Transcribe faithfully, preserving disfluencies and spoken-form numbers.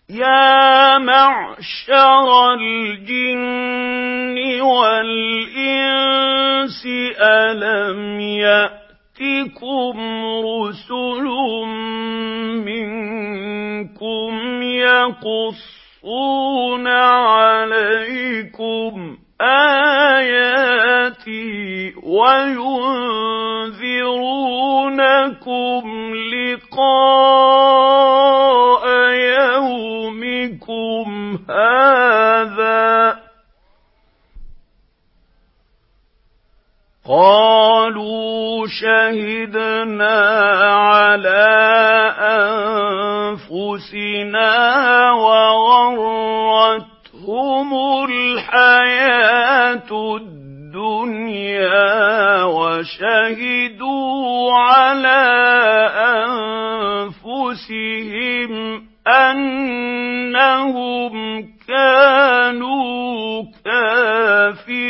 يَا مَعْشَرَ الْجِنِّ وَالْإِنسِ أَلَمْ يَأْتِكُمْ رُسُلٌ مِّنكُمْ يَقُصُّونَ عَلَيْكُمْ آيَاتِي وَيُنذِرُونَكُمْ لِقَاءَ يَوْمِكُمْ هَٰذَا ۚ قَالُوا شَهِدْنَا عَلَىٰ أَنفُسِنَا وَغَرَّتْهُمُ الْحَيَاةُ الدُّنْيَا وَشَهِدُوا عَلَىٰ أَنفُسِهِمْ أَنَّهُمْ كَانُوا كَافِرِينَ